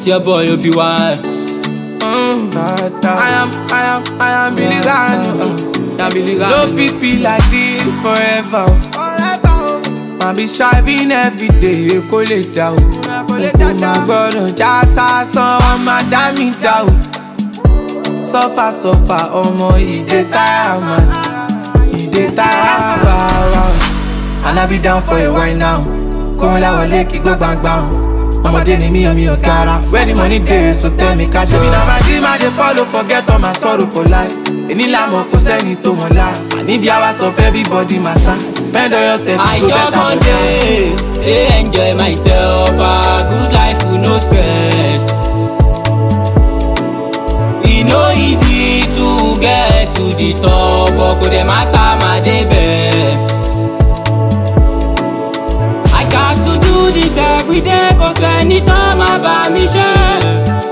It's your boy Obi-Wan. I am Billy Gano. No fit be like this forever. Man be striving every day, kó lè dá o. Kó má gbọ́dọ̀ já sásán, wọ́n má dá mi dá o. Suffer, ọmọ ìdè táyà man. Ìdè táyà wà. And I be down for a while now. Kó wọn láwọlé kí gbó gbàngbàng. Ọmọdé ni mí ò gara. Where the money dey, so tell me catch. Ṣebí na my dream I dey follow, forget all my sorrow for life. Èní làmọ̀ kò sẹ́ni tó mọ̀ lá. Àníbi hours of everybody my son. Bend on yourself, I go just better one for day enjoy myself, a good life with no stress. E no easy to get to the top, but kò dẹ̀ matter my day bẹ́ẹ̀. I got to do this every day, cause anytime I buy me share.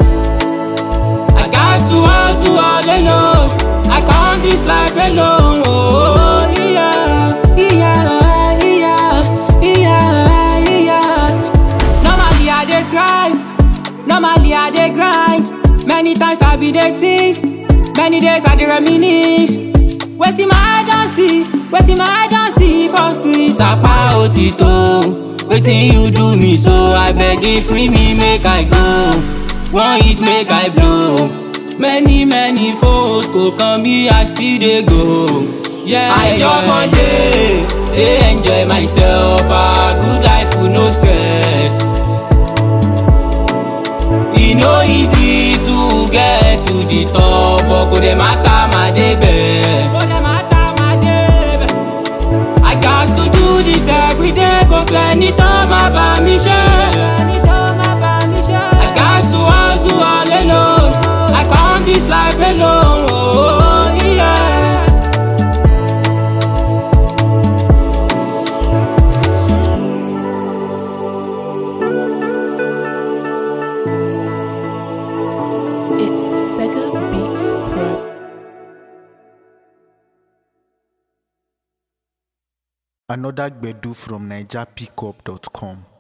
I got to hustle all alone, I can't this life alone. Oh, yeah. Normally I dey grind. Many times I be dey think. Many days I dey reminisce. Wetin my eye don see for streets. Sapa otito, wetin you do me so? I beg you free me make I go. One hit make I blow. Many foes go come me I still dey go. Yeah, I just one day enjoy myself, a good life with no stress. E no easy to get to the top, but kò dẹ̀ matter my day bẹ́ẹ̀. I got to do this every day, cause anytime I buy me share. I got to hustle all alone, I can't this life alone. Oh, yeah. It's Sega Beats Pro. Another Gbedu from NigerPickup.com.